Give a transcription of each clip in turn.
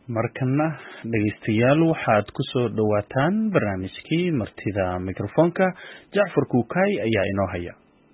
markana dhageystayaal waxaad ku soo dhawaataan barnaamijkii martida mikrofoonka Jacfar Kuukay ayaa inoo haya.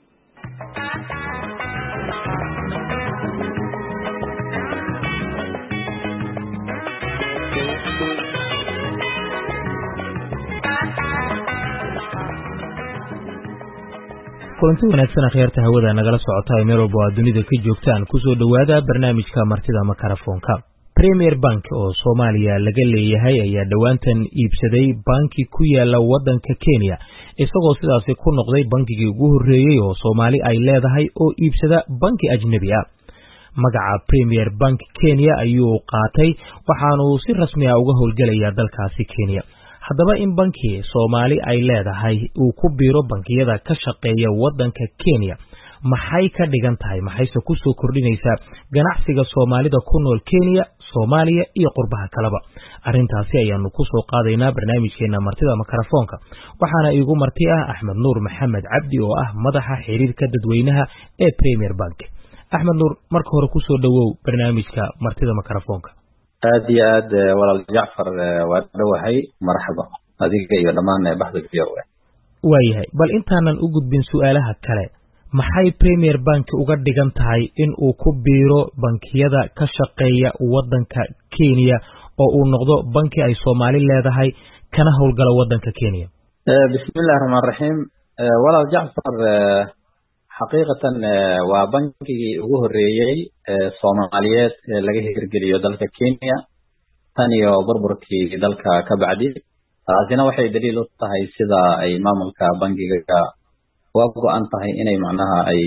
kulanti wanaagsan akhyaarta hawada nagala socota meel walba oo dunida ka joogtaan ku soo dhawaada barnaamijka martida mikrofoonka. Premier Bank oo Soomaaliya laga leeyahay ayaa dhawaantan iibsaday banki ku yaala wadanka Kenya isagoo sidaas ku noqday bankigii ugu horeeyay oo Soomaali ay leedahay oo iibsada banki ajnabi ah. magaca Premier Bank Kenya ayuu qaatay waxaana uu si rasmi ah uga howlgalayaa dalkaasi Kenya. haddaba in banki Soomaali ay leedahay uu ku biiro bankiyada ka shaqeeya wadanka Kenya maxay ka dhigan tahay maxayse ku soo kordhinaysaa ganacsiga Soomaalida ku nool Kenya, Soomaaliya iyo qurbaha kaleba. Arrintaasi ayaanu ku soo qaadaynaa barnaamijkeena martida mikrofoonka. waxaana iigu marti ah Axmed Nuur Maxamed Cabdi oo ah madaxa xiriirka dadweynaha ee Premier Bank. Axmed Nuur, marka hore ku soo dhawow barnaamijka martida mikrofoonka. aad iyo aad walaal Jacfar waa dhawahay marxaba adiga iyo dhamaan baxda fiyowe. waayahay bal intaanan u gudbin su'aalaha kale maxay Premier Bank uga dhigan tahay in uu ku biiro bankiyada ka shaqeeya wadanka Kenya oo uu noqdo banki ay Soomaali leedahay kana howlgala wadanka Kenya? bismillaahir rahmaanir rahiim. walaal Jacfar xaqiiqatan waa bankigii ugu horeeyay Soomaaliyeed laga hirgeliyo dalka Kenya tan iyo burburkii dalka ka bacdi. taasina waxay daliil u tahay sida ay maamulka bankiga waa go'an tahay inay macnaha ay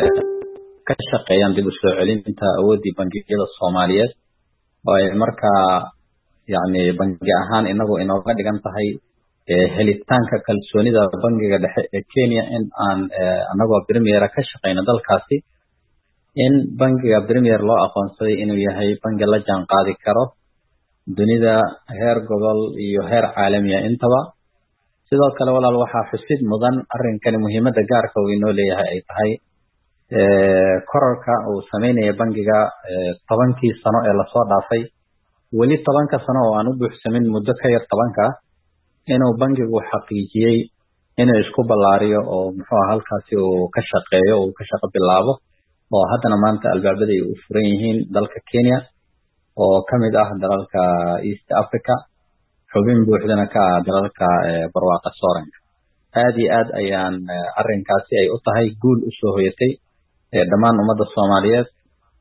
ka shaqeeyaan dib u soo celinta awoodii bankiyada Soomaaliyeed oo ay markaa yani banki ahaan inooga dhigan tahay helitaanka kalsoonida bankiga dhexe ee Kenya in aan anagoo Premier ka shaqeyno dalkaasi in bankiga Premier loo aqoonsaday inuu yahay banki la jaan qaadi karo dunida heer gobol iyo heer caalami ah intaba. sidoo kale walaal waxaa xusid mudan arrinkani muhiimada gaarka uu inoo leeyahay ay tahay kororka uu sameynaya bankiga 10kii sano ee lasoo dhaafay weli 10ka sano oo aan u buuxsamin muddo ka yar 10ka inuu bankigu xaqiijiyay inuu isku ballaariyo oo muxuu halkaasi uu ka shaqeeyo oo ka shaqo bilaabo oo haddana maanta albaabada ay u furan yihiin dalka Kenya oo kamid ah dalalka East Africa xubin buuxdana ka dalalka barwaaqo sooranka. aad iyo aad ayaan arrinkaasi ay u tahay guul u soo hoyatay dhammaan ummadda Soomaaliyeed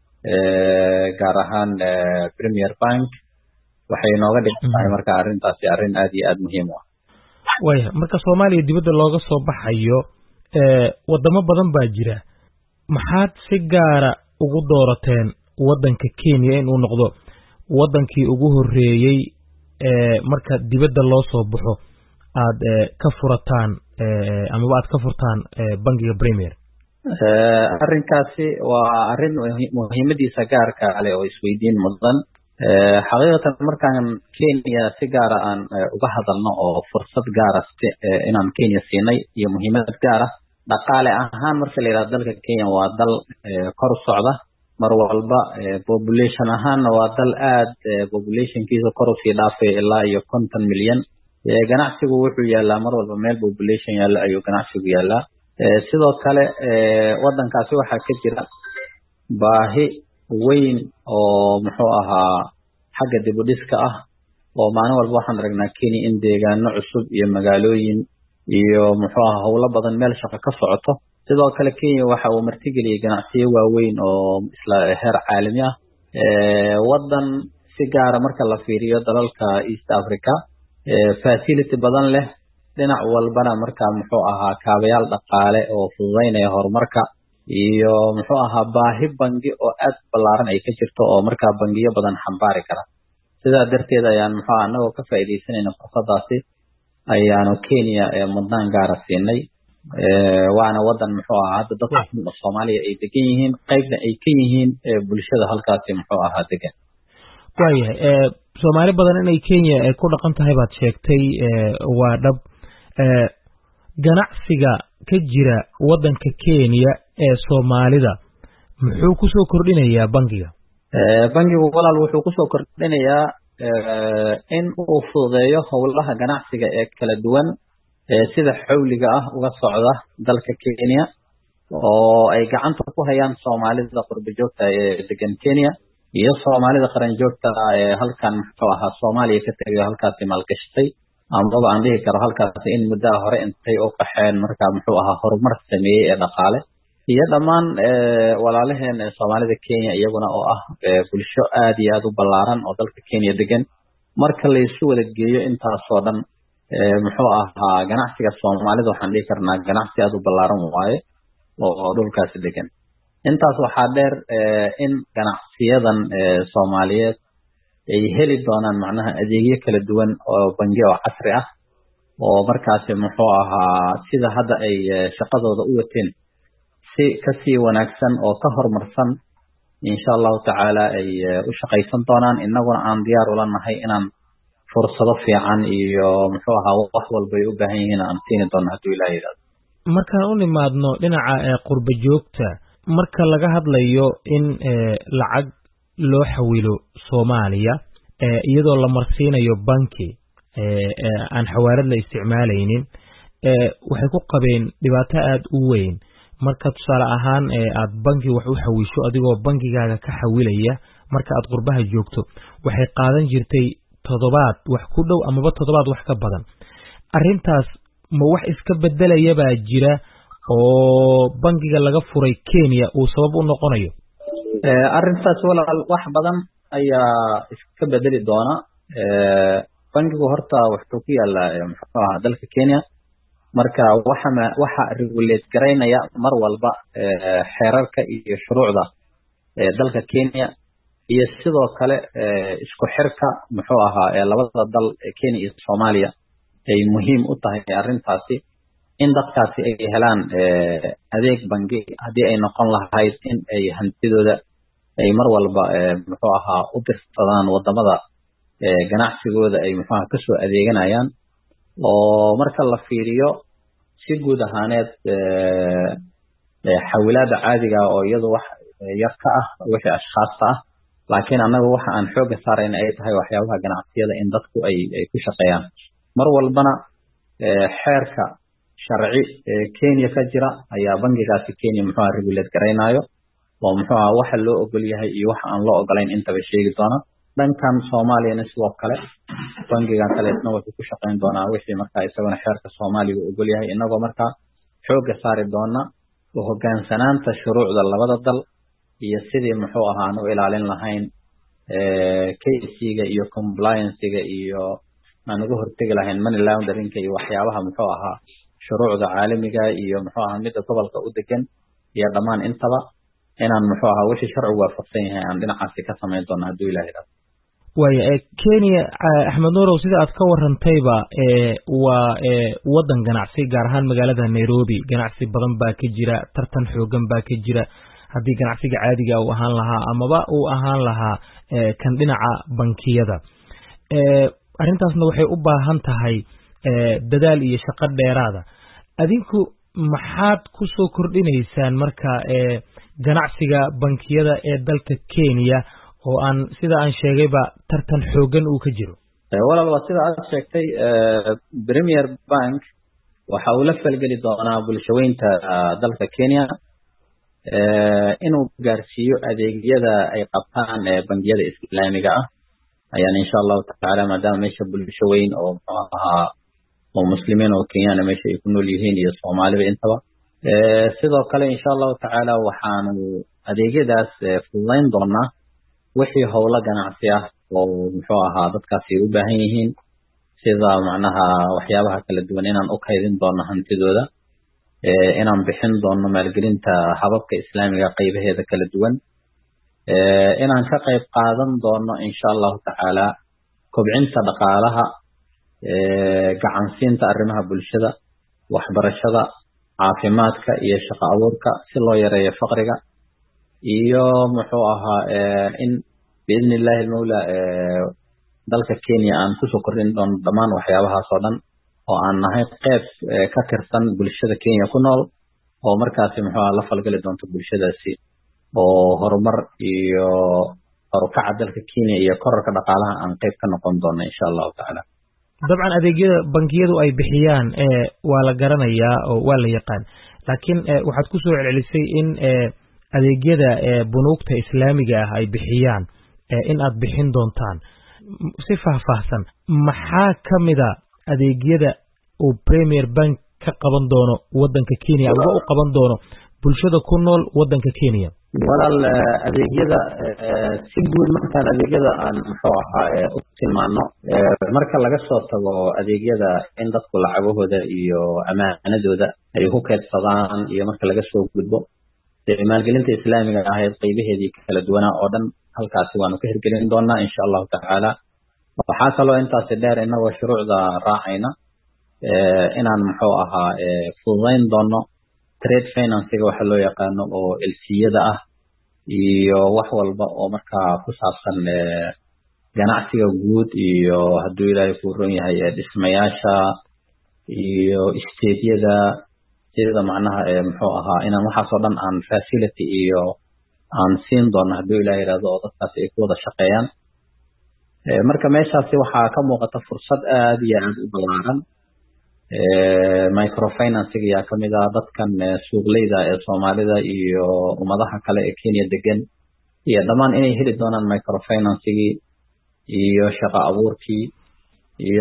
gaar ahaan Premier Bank waxay nooga dhigan tahay marka arrintaasi arrin aad iyo aad muhiim ah. waayahay marka Soomaaliya dibadda looga soo baxayo wadamo badan baa jira maxaad si gaara ugu doorateen wadanka Kenya in uu noqdo wadankii ugu horeeyay marka dibadda loo soo baxo aad ka furataan ama aad ka furtaan bankiga Premier? arrinkaasi waa arrin muhiimadiisa gaarka ah oo isweydiin mudan. xaqiiqatan markaan Kenya si gaar ah aan uga hadalno oo fursad gaar ah inaan Kenya siinay iyo muhiimad gaar ah dhaqaale ahaan marka la yiraahdo dalka Kenya waa dal kor u socda mar walba population ahaanna waa dal aad populationkiisa kor u sii dhaafay ilaa iyo 50 milyan. ganacsigu wuxuu yaalaa mar walba meel population yaala ayuu ganacsigu yaalaa. sidoo kale wadankaasi waxaa ka jira baahi weyn oo muxuu ahaa xagga dib u dhiska ah oo maalin walba waxaan aragnaa Kenya in deegaano cusub iyo magaalooyin iyo muxuu ahaa howlo badan meel shaqo ka socoto. sidoo kale Kenya waxa uu martigeliyay ganacsiyo waaweyn oo isla heer caalami ah. wadan si gaar ah marka la fiiriyo dalalka East Africa facility badan leh dhinac walbana marka muxuu ahaa kaabayaal dhaqaale oo fududeynaya horumarka iyo muxuu ahaa baahi bangi oo aad ballaaran ay ka jirto oo marka bangiyo badan xambaari kara. sidaa darteed ayaan muxuu anagoo ka faa'iideysanayna fursadaasi ayaanu Kenya mudnaan gaar ah siinay. waana wadan muxuu ahaa hadda dadka Soomaaliya ay degan yihiin qaybna ay ka yihiin bulshada halkaasi muxuu ahaa degan. waayahay Soomaali badan inay Kenya ku dhaqan tahay baad sheegtay waa dhab. ganacsiga ka jira wadanka Kenya ee Soomaalida muxuu ku soo kordhinayaa bankiga? bankigu walaal wuxuu ku soo kordhinayaa in uu fududeeyo howlaha ganacsiga ee kala duwan sida xawliga ah uga socda dalka Kenya oo ay gacanta ku hayaan Soomaalida qurbo joogta ee degan Kenya iyo Soomaalida qaran joogta ee halkan muxuu ahaa Soomaaliya ka tagay halkaas maalgashatay amaba aan dhihi karo halkaas in muddo hore intay u qaxeen markaa muxuu ahaa horumar sameeyay ee dhaqaale iyo dhammaan walaalaheen Soomaalida Kenya iyaguna oo ah bulsho aad iyo aad u ballaaran oo dalka Kenya degan marka la isu wada geeyo intaas oo dhan muxuu ahaa ganacsiga Soomaalida waxaan dhihi karnaa ganacsi aad u ballaaran waaye oo dhulkaas degan intaas waxaa dheer in ganacsiyadan Soomaaliyeed ay heli doonaan macnaha adeegyo kala duwan oo bangi oo casri ah oo markaas muxuu ahaa sida hadda ay shaqadooda u wateen si kasii wanaagsan oo ka horumarsan insha Allah taala ay u shaqaysan doonaan inaguna aan diyaar u lanahay inaan fursado fiican iyo muxuu ahaa wax walba ay u baahan yihiin aan siin doono hadii Ilaahay yiraahdo markaan u nimaadno dhinaca qurbo joogta marka laga hadlayo in lacag loo xawilo Soomaaliya iyadoo la marsiinayo banki aan xawaalad la isticmaalaynin waxay ku qabeen dhibaato aad u weyn marka tusaale ahaan aad banki wax u xawisho adigoo bankigaaga ka xawilaya marka aad qurbaha joogto waxay qaadan jirtay toddobaad wax ku dhow amaba toddobaad wax ka badan arrintaas ma wax iska bedelaya baa jira oo bankiga laga furay Kenya uu sabab u noqonayo arrintaas walaal wax badan ayaa iska bedeli doona bankigu horta wuxuu ku yaalaa muxuu ahaa dalka Kenya marka waxa regulate gareynaya mar walba xeerarka iyo shuruucda dalka Kenya iyo sidoo kale isku xirka muxuu ahaa labada dal Kenya iyo Soomaaliya ay muhiim u tahay arrintaasi in dadkaasi ay helaan adeeg bangi hadii ay noqon lahayd in ay hantidooda ay mar walba muxuu ahaa u dirsadaan wadamada ganacsigooda ay muxuu ahaa ka soo adeeganayaan oo marka la fiiriyo si guud ahaaneed xawilaada caadiga oo iyadu wax yar ka ah wixii ashkhaasta ah laakiin anagu waxa aan xoog saarayna ay tahay waxyaabaha ganacsiyada in dadku ay ku shaqeeyaan mar walbana xeerka sharci Kenya ka jira ayaa bangigaasi Kenya muxuu ahaa regulate gareynayo oo muxuu ahaa waxa loo ogol yahay iyo waxa aan loo ogolayn intaba sheegi doona dhankan Soomaaliyana sidoo kale bangigan kale isna wuxuu ku shaqeyn doonaa wixii markaa isaguna xeerka Soomaaliga ogol yahay inagoo markaa xoog saari doona oo hogaansanaanta shuruucda labada dal iyo sidii muxuu ahaa aan u ilaalin lahayn KYC-ga iyo compliance-ga iyo aan uga hortagi lahayn money laundering-ka iyo waxyaabaha muxuu ahaa shuruucda caalamiga iyo muxuu ahaa mid gobolka u degan iyo dhamaan intaba inaan muxuu ahaa wixii sharcigu waafaqsan yahay aan dhinacaasi ka sameyn doono hadii Ilaahay yiraahdo Kenya Axmed Nuurow sida aad ka warantayba waa wadan ganacsi gaar ahaan magaalada Nairobi ganacsi badan baa ka jira tartan xoogan baa ka jira hadii ganacsiga caadiga uu ahaan lahaa amaba uu ahaan lahaa kan dhinaca bankiyada arrintaasna waxay u baahan tahay dadaal iyo shaqo dheeraada adinku maxaad ku soo kordhinaysaan marka ganacsiga bankiyada ee dalka Kenya oo aan sida aan sheegayba tartan xoogan uu ka jiro walaal sida aad sheegtay Premier Bank waxa uu la falgeli doonaa bulshooyinka dalka Kenya inuu gaarsiiyo adeegyada ay qabtaan bangiyada islaamiga ah ayaan insha Allah taala maadaama meesha bulsho weyn oo ahaa oo muslimiin oo Kenyan meesha ay ku nool yihiin iyo Soomaaliba intaba sidoo kale insha Allah taala waxaanu adeegyadaas fududeyn doonaa wixii howlo ganacsi ah oo muxuu ahaa dadkaasi u baahan yihiin sida macnaha waxyaabaha kala duwan inaan u kaydin doono hantidooda inaan bixin doono maalgelinta hababka islaamiga qaybaheeda kala duwan inaan ka qayb qaadan doono insha Allah taala kobcinta dhaqaalaha gacansiinta arrimaha bulshada waxbarashada caafimaadka iyo shaqo abuurka si loo yareeyo faqriga iyo muxuu ahaa in باذن الله المولى dalka Kenya aan ku soo kordhin doono dhamaan waxyaabahaas oo dhan oo aan nahay qayb ka tirsan bulshada Kenya ku nool oo markaas muxuu la falgali doonto bulshadaasi oo horumar iyo horukaca dalka Kenya iyo kororka dhaqaalaha aan qayb ka noqon doono insha Allah ta'ala. dabcan adeegyada bangiyadu ay bixiyaan waa la garanayaa oo waa la yaqaan laakiin waxaad ku soo celcelisay in adeegyada bunuugta islaamiga ah ay bixiyaan in aad bixin doontaan si faahfaahsan maxaa kamida adeegyada uu Premier Bank ka qaban doono wadanka Kenya ama u qaban doono bulshada ku nool wadanka Kenya walaal adeegyada si guud marka adeegyada aan u tilmaano marka laga soo tago adeegyada in dadku lacagahooda iyo amaanadooda ay ku kaydsadaan iyo marka laga soo gudbo maalgelinta islaamiga ah ee qaybaheedii kala duwana oo dhan halkaasi waanu ka hirgelin doonaa insha Allah ta'ala waxaa kaloo intaas dheer inagoo shuruucda raacayna inaan fududayn doono trade finance waxa loo yaqaano oo LC-yada ah iyo wax walba oo markaa ku saabsan ganacsiga guud iyo hadduu Ilaahay ku roon yahay dhismayaasha iyo isteediyada sida macnaha inaan waxaas oo dhan aan facility iyo aan siin doono hadduu Ilaahay yiraahdo oo dadkaas ay ku wada shaqeeyaan marka meeshaasi waxaa ka muuqata fursad aad iyo aad u ballaaran microfinance ya kamida dadkan suuqleyda ee Soomaalida iyo ummadaha kale ee Kenya degan iyo dhamaan inay heli doonaan microfinance iyo shaqo abuurkii iyo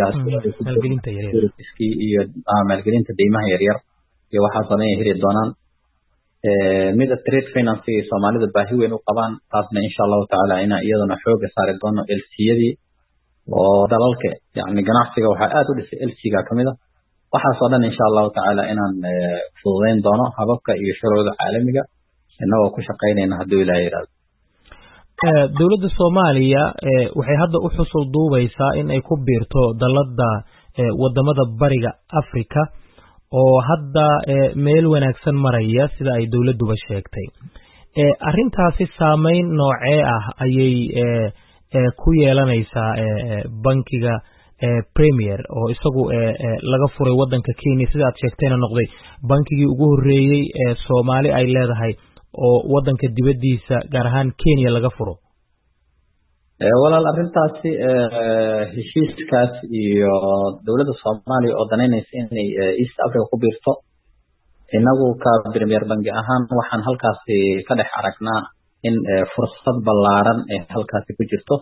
maalgelinta deymaha yaryar iyo waxaas oo dhan ay heli doonaan mid trade finance Soomaalida baahi weyn u qabaan taasna insha Allah ta'ala iyadana xooga saari doono LC-yadii oo dalalka ganacsiga waxa aad u dhisay LC-ga kamida waxaas oo dhan insha Allah ta'ala inaan fududeyn doono hababka iyo shuruucda caalamiga inagoo ku shaqeynayna hadduu Ilaahay yiraahdo dawladda Soomaaliya waxay hadda u xusul duubaysaa in ay ku biirto dalada wadamada bariga Afrika oo hadda meel wanaagsan maraya sida ay dawladduba sheegtay arrintaasi saameyn noocee ah ayay ku yeelanaysaa bankiga Premier oo isagu laga furay wadanka Kenya sida aad sheegtayna noqday bankigii ugu horeeyay Soomaali ay leedahay oo wadanka dibadiisa gaar ahaan Kenya laga furo walaal arrintaasi heshiiskaas iyo dawladda Soomaaliya oo danaynaysa inay East Africa ku biirto inagu ka Premier Bank ahaan waxaan halkaasi ka dhex aragnaa in fursad ballaaran ee halkaasi ku jirto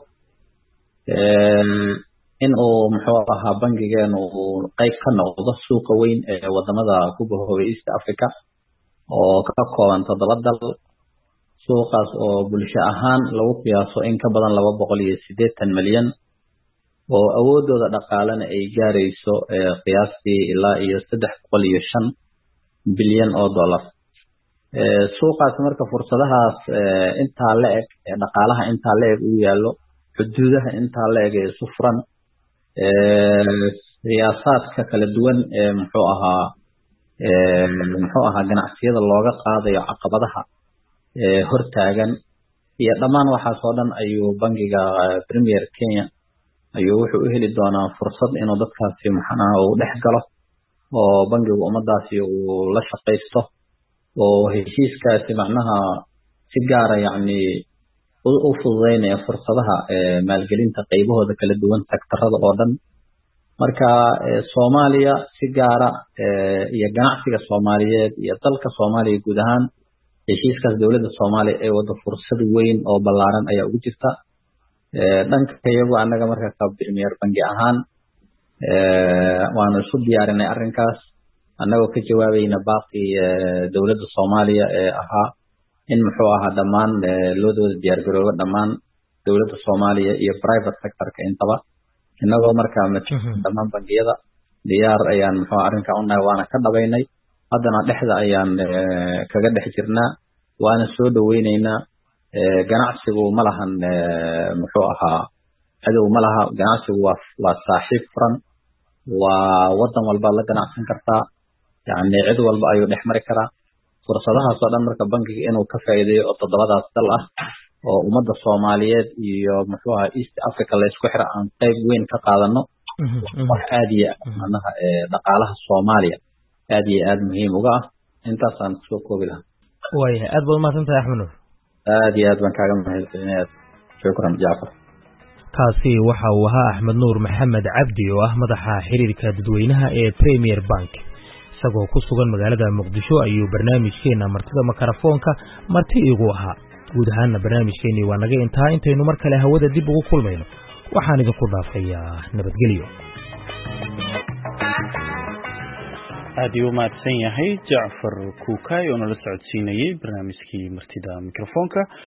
in uu bankigeenu qayb ka noqdo suuqa weyn ee wadamada ku bahoobay East Africa oo ka kooban 7 dal suuqaas oo bulsho ahaan lagu qiyaaso in ka badan 280 milyan oo awoodooda dhaqaalena ay gaarayso qiyaastii ilaa iyo 305 bilyan oo dollar suuqaas marka fursadahaas inta la eg dhaqaalaha inta la eg uu yaalo xuduudaha inta la eg ee sufran siyaasadka kala duwan ee ganacsiyada looga qaadayo caqabadaha hortaagan iyo dhamaan waxaas oo dhan ayuu bankiga Premier Kenya ayuu wuxuu u heli doonaa fursad inuu dadkaasi uu dhex galo oo bankiga ummadaasi uu la shaqeysto oo heshiiskaasi macnaha si gaar ah u fududeynaya fursadaha maalgelinta qaybahooda kala duwan sektarada oo dhan marka Soomaaliya si gaar ah iyo ganacsiga Soomaaliyeed iyo dalka Soomaaliya guud ahaan heshiiskaas dawladda Soomaaliya ay wada fursad weyn oo ballaaran ayaa ugu jirta dhanka iyagu anaga marka ka Premier Bank ahaan waanu isu diyaarinay arrinkaas anagoo ka jawaabayna baaqi dawladda Soomaaliya ee ahaa in dhamaan loo dooda diyaar garoobo dhamaan dawladda Soomaaliya iyo private sector-ka intaba inagoo markaa dhamaan bangiyada diyaar ayaan arrinka u nahay waana ka dhabaynay haddana dhexda ayaan kaga dhex jirnaa waana soo dhaweynaynaa ganacsigu ma lahan cadow ma laha ganacsigu waa saaxiib furan waa wadan walba la ganacsan kartaa cid walba ayuu dhex mari karaa fursadahaas oo dhan marka bankiga inuu ka faa'iideeyo oo 7daas dal ah oo ummadda Soomaaliyeed iyo East Africa la isku xira aan qayb weyn ka qaadano wax aad iyo dhaqaalaha Soomaaliya aad iyo aad muhiim uga ah intaas aan soo koobi lahaa way aad baad mahadsantahay Axmed Nuur aad iyo aad baan kaaga mahadcelinayaa shukran Jacfar. kaasi waxa uu ahaa Axmed Nuur Maxamed Cabdi oo ah madaxa xiriirka dadweynaha ee Premier Bank isagoo ku sugan magaalada Muqdisho ayuu barnaamijkeena martida makarafoonka marti igu ahaa guud ahaan barnaamijkeeni waa naga intaynu mar kale hawada dib ugu kulmayno waxaan idinku dhaafayaa nabadgelyo. aad iyo mahadsan yahay Jacfar Kuukay oo nala socodsiinayay barnaamijkii martida mikrofoonka.